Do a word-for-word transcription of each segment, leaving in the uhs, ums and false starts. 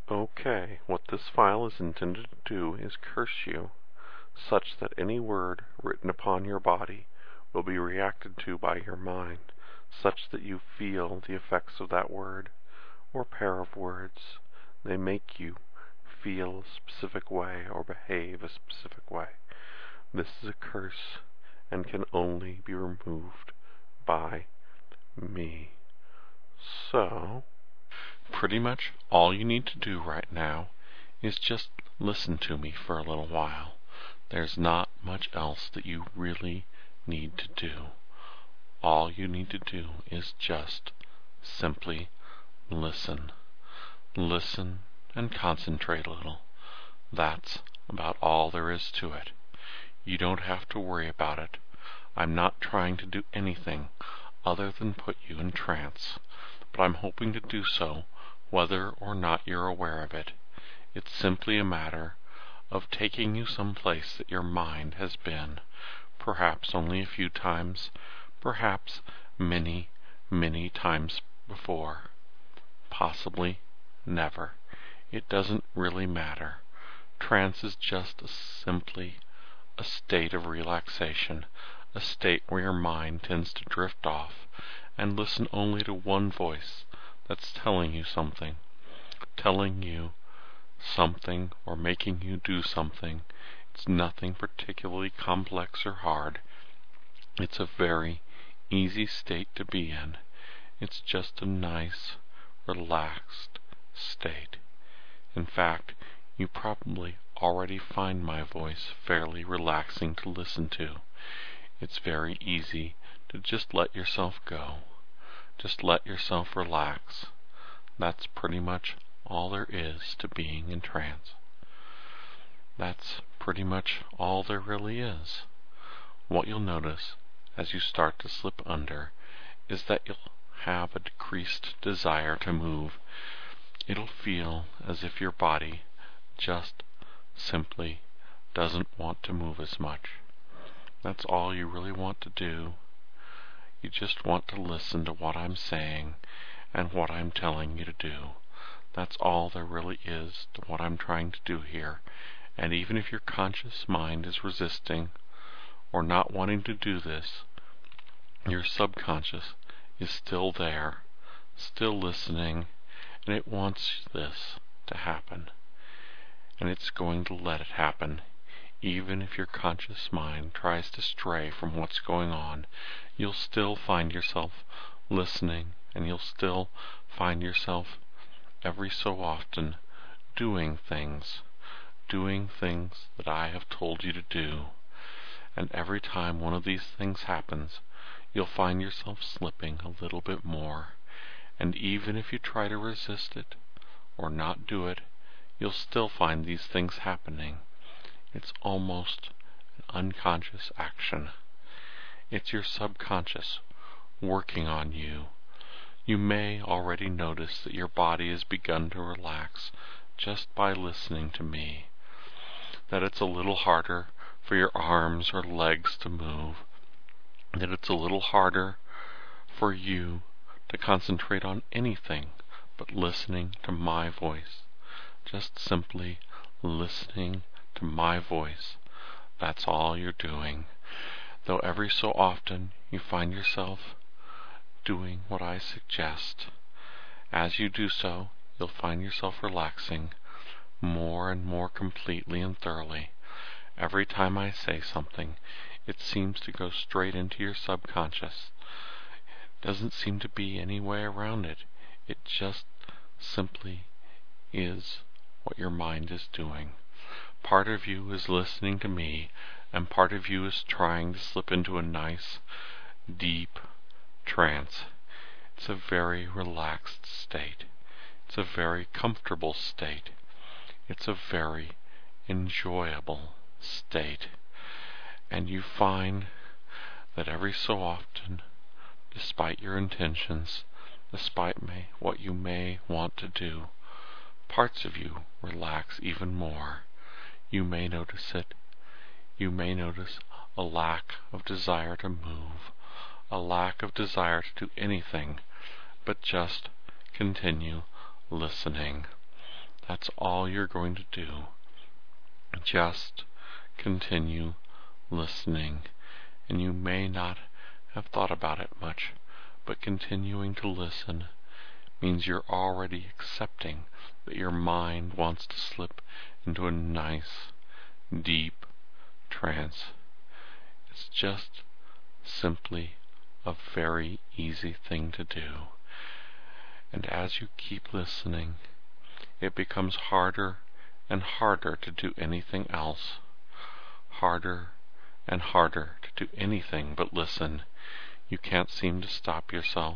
Okay, what this file is intended to do is curse you, such that any word written upon your body will be reacted to by your mind, such that you feel the effects of that word or pair of words. They make you feel a specific way or behave a specific way. This is a curse and can only be removed by me. So, pretty much all you need to do right now is just listen to me for a little while. There's not much else that you really need to do. All you need to do is just simply listen. Listen and concentrate a little. That's about all there is to it. You don't have to worry about it. I'm not trying to do anything other than put you in trance, but I'm hoping to do so whether or not you're aware of it. It's simply a matter of taking you someplace that your mind has been, perhaps only a few times, perhaps many, many times before, possibly never. It doesn't really matter. Trance is just a, simply a state of relaxation, a state where your mind tends to drift off and listen only to one voice that's telling you something, telling you something or making you do something. It's nothing particularly complex or hard. It's a very easy state to be in. It's just a nice, relaxed state. In fact, you probably already find my voice fairly relaxing to listen to. It's very easy to just let yourself go. Just let yourself relax. That's pretty much all there is to being in trance. That's pretty much all there really is. What you'll notice as you start to slip under is that you'll have a decreased desire to move. It'll feel as if your body just simply doesn't want to move as much. That's all you really want to do. You just want to listen to what I'm saying and what I'm telling you to do. That's all there really is to what I'm trying to do here. And even if your conscious mind is resisting or not wanting to do this, your subconscious is still there, still listening, and it wants this to happen. And it's going to let it happen. Even if your conscious mind tries to stray from what's going on, you'll still find yourself listening, and you'll still find yourself every so often doing things, doing things that I have told you to do. And every time one of these things happens, you'll find yourself slipping a little bit more. And even if you try to resist it or not do it, you'll still find these things happening. It's almost an unconscious action. It's your subconscious working on you. You may already notice that your body has begun to relax just by listening to me, that it's a little harder for your arms or legs to move, that it's a little harder for you to concentrate on anything but listening to my voice, just simply listening to my voice. That's all you're doing. Though every so often you find yourself doing what I suggest. As you do so, you'll find yourself relaxing more and more completely and thoroughly. Every time I say something, it seems to go straight into your subconscious. It doesn't seem to be any way around it. It just simply is what your mind is doing. Part of you is listening to me, and part of you is trying to slip into a nice, deep trance. It's a very relaxed state. It's a very comfortable state. It's a very enjoyable state. And you find that every so often, despite your intentions, despite may, what you may want to do, parts of you relax even more. You may notice it. You may notice a lack of desire to move, a lack of desire to do anything but just continue listening. That's that's all you're going to do. Just continue listening, and you may not have thought about it much, but continuing to listen means you're already accepting that your mind wants to slip into a nice, deep trance. It's just simply a very easy thing to do. And as you keep listening, it becomes harder and harder to do anything else. Harder and harder to do anything but listen. You can't seem to stop yourself.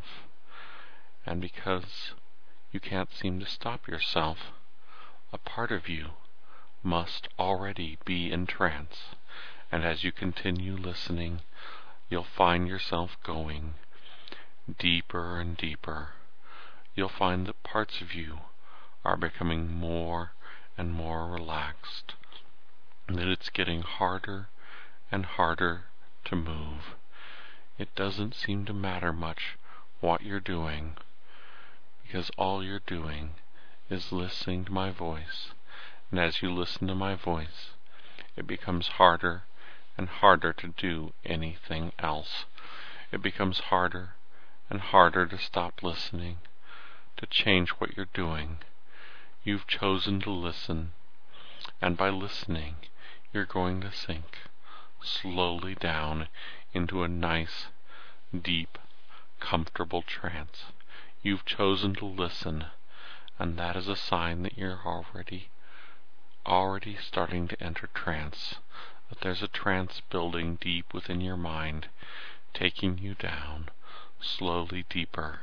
And because you can't seem to stop yourself, a part of you must already be in trance. And as you continue listening, you'll find yourself going deeper and deeper. You'll find that parts of you are becoming more and more relaxed, and that it's getting harder and harder to move. It doesn't seem to matter much what you're doing, because all you're doing is listening to my voice. And as you listen to my voice, it becomes harder and harder to do anything else. It becomes harder and harder to stop listening, to change what you're doing. You've chosen to listen, and by listening, you're going to sink slowly down into a nice, deep, comfortable trance. You've chosen to listen, and that is a sign that you're already, already starting to enter trance, that there's a trance building deep within your mind, taking you down slowly deeper,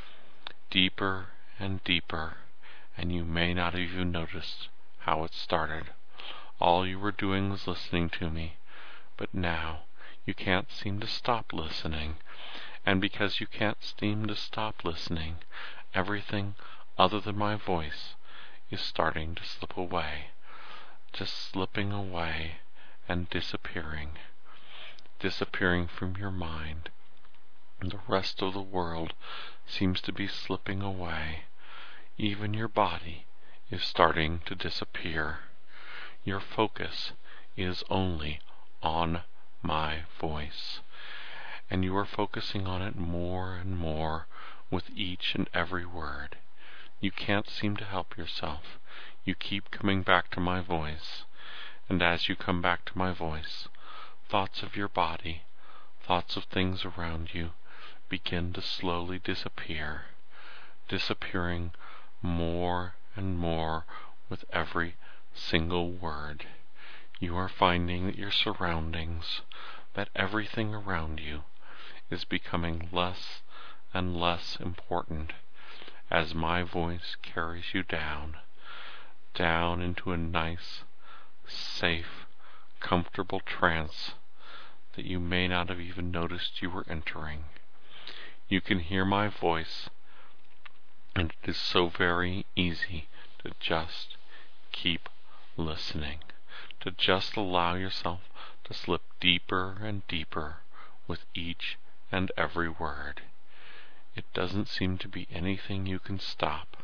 deeper and deeper, and you may not have even noticed how it started. All you were doing was listening to me, but now you can't seem to stop listening. And because you can't seem to stop listening, everything other than my voice is starting to slip away, just slipping away and disappearing, disappearing from your mind. And the rest of the world seems to be slipping away. Even your body is starting to disappear. Your focus is only on my voice, and you are focusing on it more and more with each and every word. You can't seem to help yourself. You keep coming back to my voice, and as you come back to my voice, thoughts of your body, thoughts of things around you, begin to slowly disappear, disappearing more and more with every single word. You are finding that your surroundings, that everything around you, is becoming less and less important as my voice carries you down, down into a nice, safe, comfortable trance that you may not have even noticed you were entering. You can hear my voice, and it is so very easy to just keep listening, to just allow yourself to slip deeper and deeper with each and every word. It doesn't seem to be anything you can stop.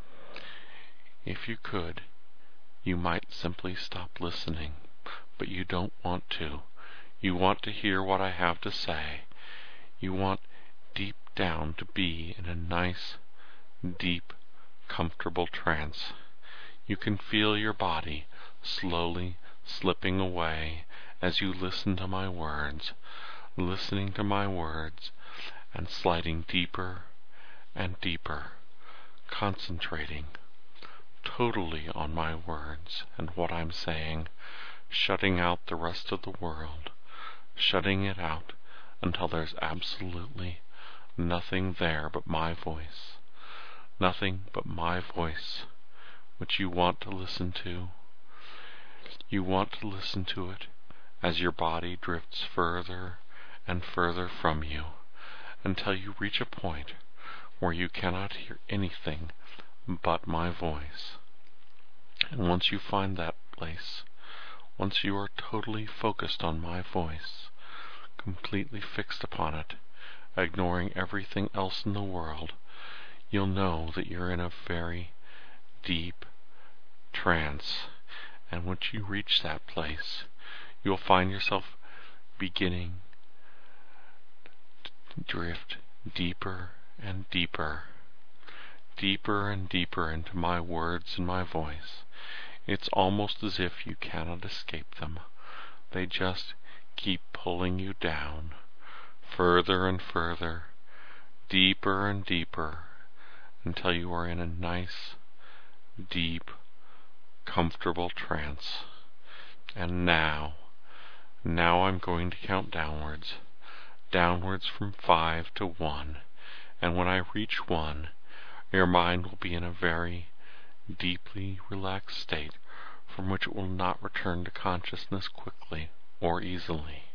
If you could, you might simply stop listening, but you don't want to. You want to hear what I have to say. You want deep down to be in a nice, deep, comfortable trance. You can feel your body slowly slipping away as you listen to my words, listening to my words, and sliding deeper and deeper, concentrating totally on my words and what I'm saying, shutting out the rest of the world, shutting it out until there's absolutely nothing there but my voice, nothing but my voice, which you want to listen to. You want to listen to it as your body drifts further and further from you, until you reach a point where you cannot hear anything but my voice. And once you find that place, once you are totally focused on my voice, completely fixed upon it, ignoring everything else in the world, you'll know that you're in a very deep, trance. And once you reach that place, you'll find yourself beginning to drift deeper and deeper, deeper and deeper into my words and my voice. It's almost as if you cannot escape them. They just keep pulling you down, further and further, deeper and deeper, until you are in a nice, deep, comfortable trance. And now, now I'm going to count downwards, downwards from five to one, and when I reach one, your mind will be in a very deeply relaxed state from which it will not return to consciousness quickly or easily.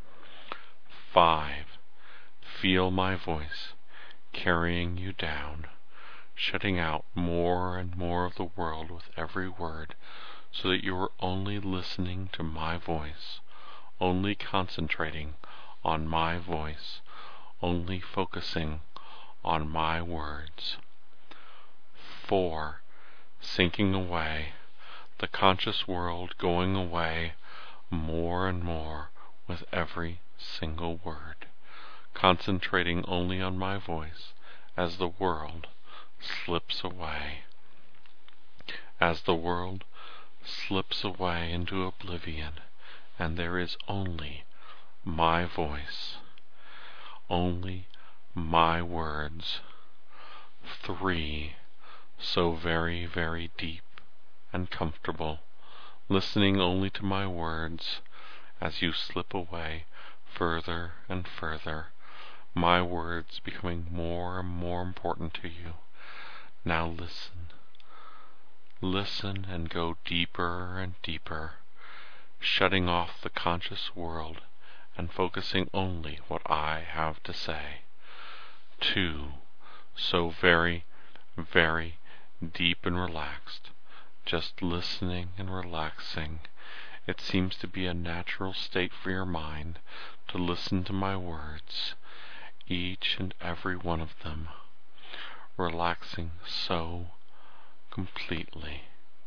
Five. Feel my voice carrying you down, shutting out more and more of the world with every word, so that you are only listening to my voice, only concentrating on my voice, only focusing on my words. Four. Sinking away, the conscious world going away more and more with every single word, concentrating only on my voice as the world slips away. As the world slips away into oblivion, and there is only my voice, only my words. Three. So very, very deep and comfortable, listening only to my words as you slip away further and further, my words becoming more and more important to you. Now listen, listen and go deeper and deeper, shutting off the conscious world and focusing only what I have to say. Two. So very, very deep and relaxed, just listening and relaxing. It seems to be a natural state for your mind to listen to my words, each and every one of them, relaxing so completely.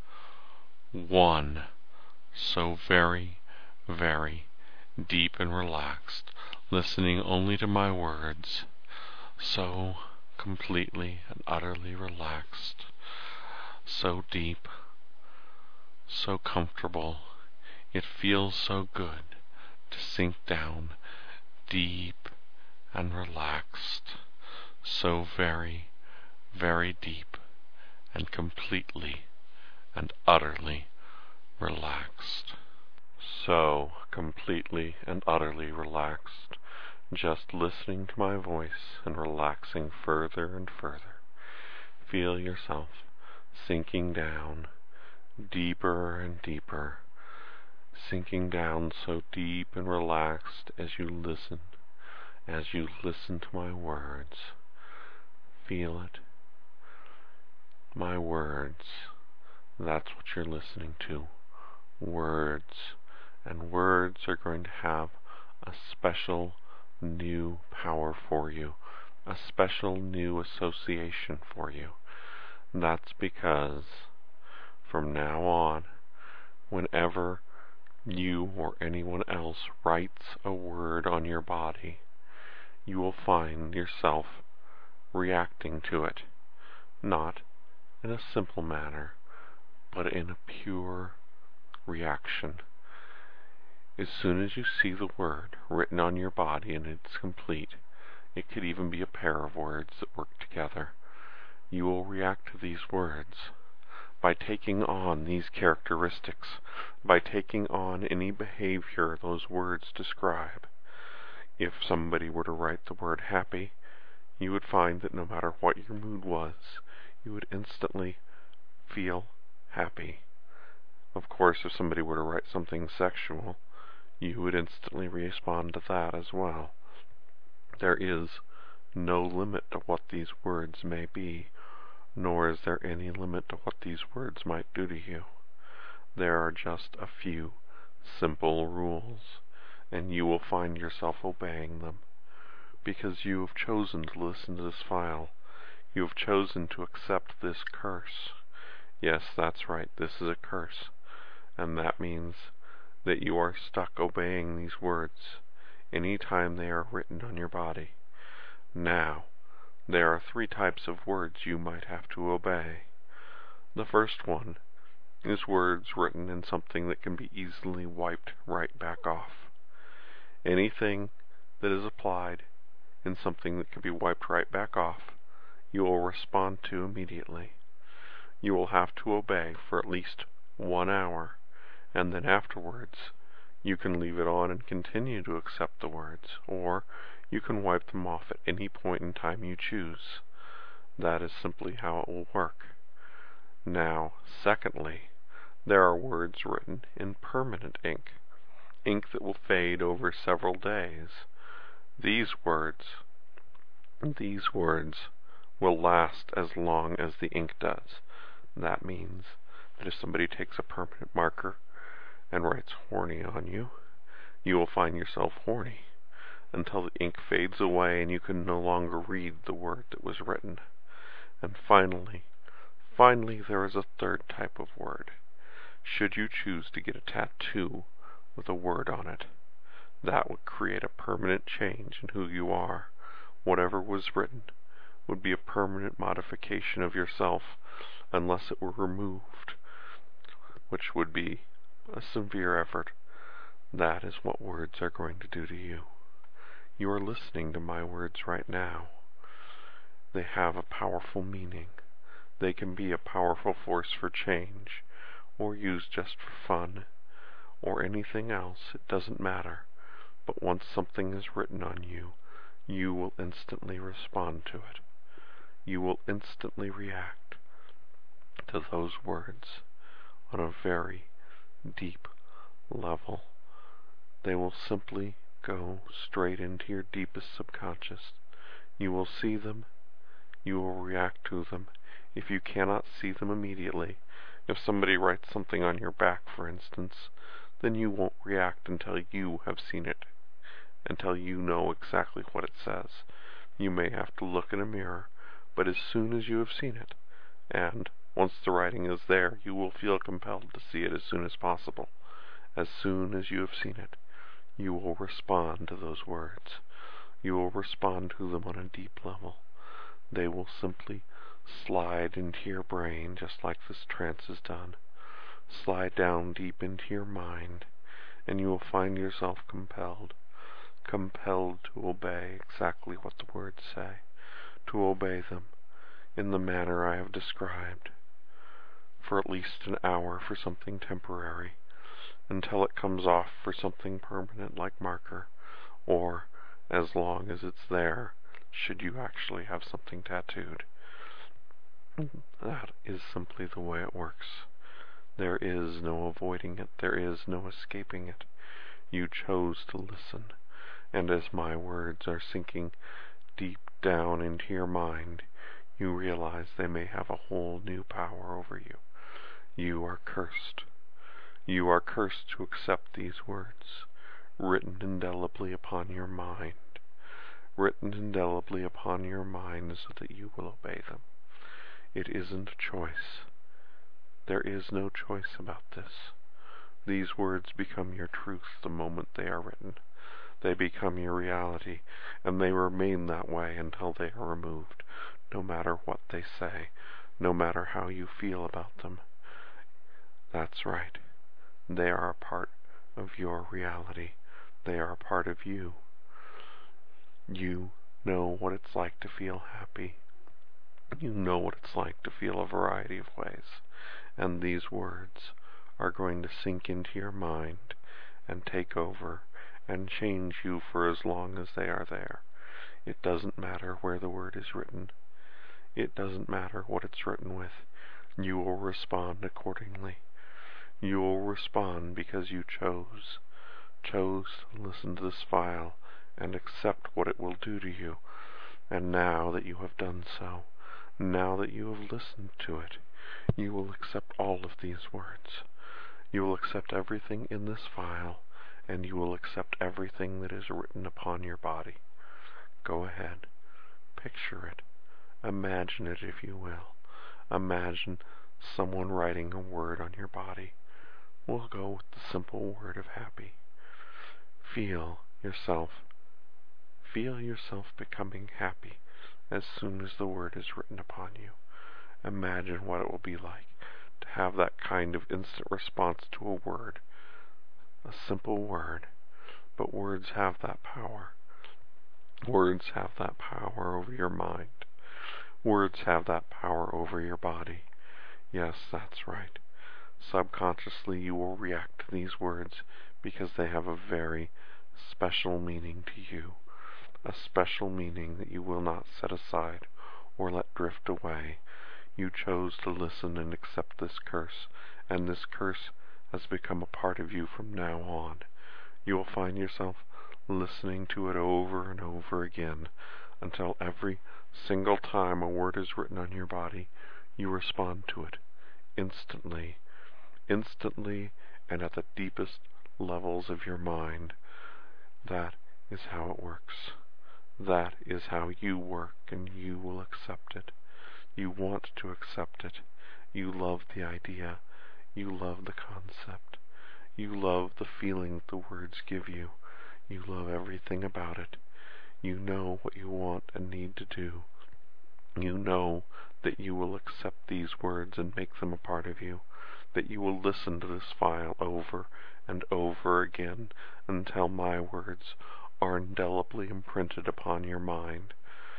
One. So very, very deep and relaxed, listening only to my words, so completely and utterly relaxed, so deep, so comfortable. It feels so good to sink down deep and relaxed, so very, very deep and completely and utterly relaxed. So completely and utterly relaxed, just listening to my voice and relaxing further and further. Feel yourself sinking down deeper and deeper, sinking down so deep and relaxed as you listen, as you listen to my words. Feel it. My words, that's what you're listening to. Words. And words are going to have a special new power for you, a special new association for you. That's because from now on, whenever you or anyone else writes a word on your body, you will find yourself reacting to it, not in a simple manner, but in a pure reaction. As soon as you see the word written on your body and it's complete, it could even be a pair of words that work together, you will react to these words by taking on these characteristics, by taking on any behavior those words describe. If somebody were to write the word happy, you would find that no matter what your mood was, you would instantly feel happy. Of course, if somebody were to write something sexual, you would instantly respond to that as well. There is no limit to what these words may be, nor is there any limit to what these words might do to you. There are just a few simple rules, and you will find yourself obeying them, because you have chosen to listen to this file. You have chosen to accept this curse. Yes, that's right, this is a curse, and that means that you are stuck obeying these words any time they are written on your body. Now, there are three types of words you might have to obey. The first one is words written in something that can be easily wiped right back off. Anything that is applied in something that can be wiped right back off, you will respond to immediately. You will have to obey for at least one hour, and then afterwards you can leave it on and continue to accept the words, or you can wipe them off at any point in time you choose. That is simply how it will work. Now, secondly, there are words written in permanent ink, ink that will fade over several days. These words, these words will last as long as the ink does. That means that if somebody takes a permanent marker and writes horny on you, you will find yourself horny until the ink fades away and you can no longer read the word that was written. And finally, finally there is a third type of word. Should you choose to get a tattoo with a word on it, that would create a permanent change in who you are. Whatever was written would be a permanent modification of yourself unless it were removed, which would be a severe effort. That is what words are going to do to you. You are listening to my words right now. They have a powerful meaning. They can be a powerful force for change, or used just for fun, or anything else. It doesn't matter. But once something is written on you, you will instantly respond to it. You will instantly react to those words on a very deep level. They will simply go straight into your deepest subconscious. You will see them. You will react to them. If you cannot see them immediately, if somebody writes something on your back, for instance, then you won't react until you have seen it, until you know exactly what it says. You may have to look in a mirror, but as soon as you have seen it, and once the writing is there, you will feel compelled to see it as soon as possible. As soon as you have seen it, you will respond to those words. You will respond to them on a deep level. They will simply slide into your brain just like this trance is done. Slide down deep into your mind, and you will find yourself compelled, compelled to obey exactly what the words say, to obey them in the manner I have described, for at least an hour for something temporary, until it comes off for something permanent like marker, or as long as it's there, should you actually have something tattooed. That is simply the way it works. There is no avoiding it. There is no escaping it. You chose to listen, and as my words are sinking deep down into your mind, you realize they may have a whole new power over you. You are cursed. You are cursed to accept these words, written indelibly upon your mind, written indelibly upon your mind so that you will obey them. It isn't a choice. There is no choice about this. These words become your truth the moment they are written. They become your reality, and they remain that way until they are removed, no matter what they say, no matter how you feel about them. That's right. They are a part of your reality. They are a part of you. You know what it's like to feel happy. You know what it's like to feel a variety of ways, and these words are going to sink into your mind and take over and change you for as long as they are there. It doesn't matter where the word is written. It doesn't matter what it's written with. You will respond accordingly. You will respond because you chose, chose to listen to this file and accept what it will do to you. And now that you have done so, now that you have listened to it, you will accept all of these words. You will accept everything in this file, and you will accept everything that is written upon your body. Go ahead. Picture it. Imagine it, if you will. Imagine someone writing a word on your body. We'll go with the simple word of happy. Feel yourself. Feel yourself becoming happy as soon as the word is written upon you. Imagine what it will be like to have that kind of instant response to a word. A simple word. But words have that power. Words have that power over your mind. Words have that power over your body. Yes, that's right. Subconsciously you will react to these words because they have a very special meaning to you. A special meaning that you will not set aside or let drift away. You chose to listen and accept this curse, and this curse has become a part of you from now on. You will find yourself listening to it over and over again until every single time a word is written on your body, you respond to it instantly, instantly and at the deepest levels of your mind. That is how it works. That is how you work, and you will accept it. You want to accept it. You love the idea. You love the concept. You love the feeling that the words give you. You love everything about it. You know what you want and need to do. You know that you will accept these words and make them a part of you, that you will listen to this file over and over again until my words are indelibly imprinted upon your mind,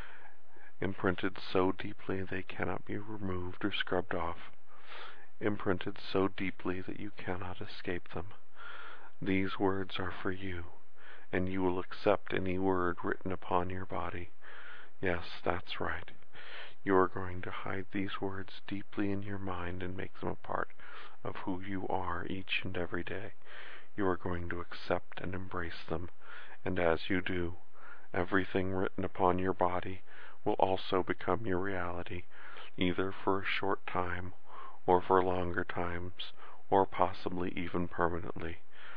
imprinted so deeply they cannot be removed or scrubbed off, imprinted so deeply that you cannot escape them. These words are for you, and you will accept any word written upon your body. Yes, that's right. You are going to hide these words deeply in your mind and make them a part of who you are each and every day. You are going to accept and embrace them, and as you do, everything written upon your body will also become your reality, either for a short time, or for longer times, or possibly even permanently.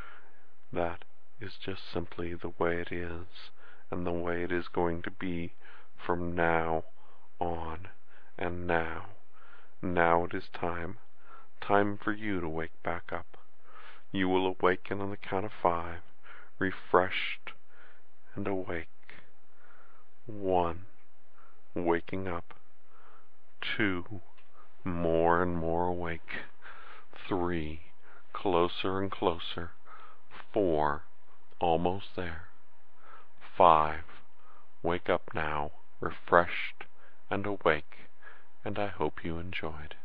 That is just simply the way it is, and the way it is going to be from now on. And now, now it is time, time for you to wake back up. You will awaken on the count of five, refreshed and awake. One, waking up. Two, more and more awake. Three, closer and closer. Four, almost there. Five, wake up now, refreshed and awake, and I hope you enjoyed.